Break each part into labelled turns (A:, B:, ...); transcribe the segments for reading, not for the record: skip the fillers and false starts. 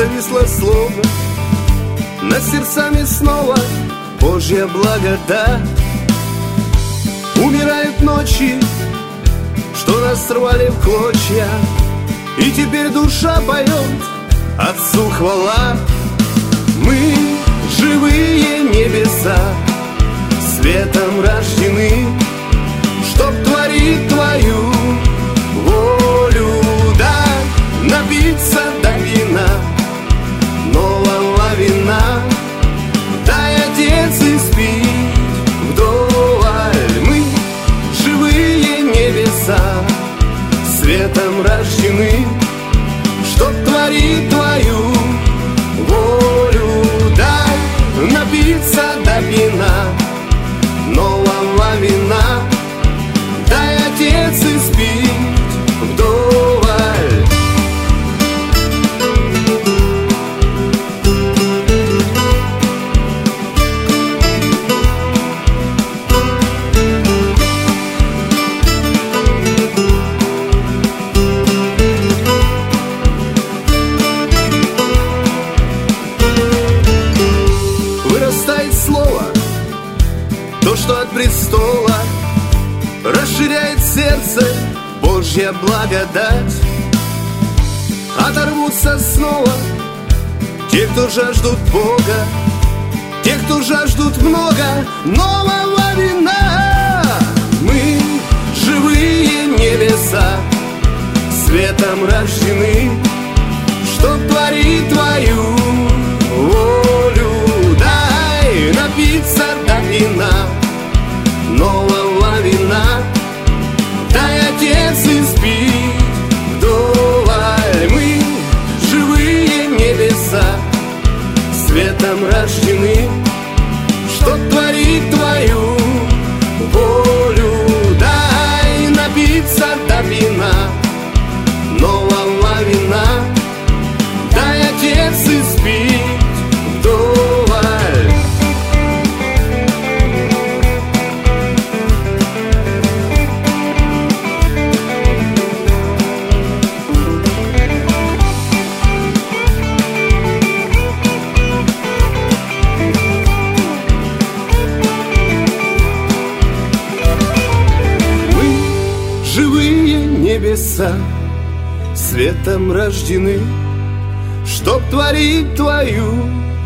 A: зависло словно над сердцами снова Божья благодать. Умирают ночи, что нас рвали в клочья, и теперь душа поет Отцу хвала. Мы живые небеса, светом рождены, чтоб творить Твою волю. Дай напиться до вина, нового вина. Дай, Отец, испить вдоволь. Мы живые небеса, светом рождены, чтоб творить Твою волю. Дай напиться до вина, нового вина. Дай, Отец, испить вдоволь. Вырастает слово, то, что от престола, расширяет сердце Божья благодать. Оторвутся снова те, кто жаждут Бога, те, кто жаждут много нового вина. Мы живые небеса, светом рождены, чтоб творить Твою волю. Дай напиться до вина, нового вина. Дай, Отец, испить вдоволь. Мы живые небеса, светом рождены, чтоб творить Твою волю. Дай напиться до вина, нового вина. Дай, Отец, испить вдоволь. Живые небеса, светом рождены, чтоб творить Твою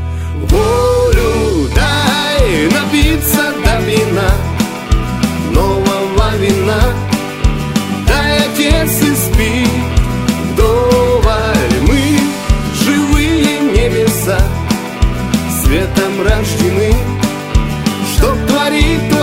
A: волю. Дай напиться до вина, нового вина. Дай, Отец, испить вдоволь. Мы живые небеса, светом рождены, чтоб творить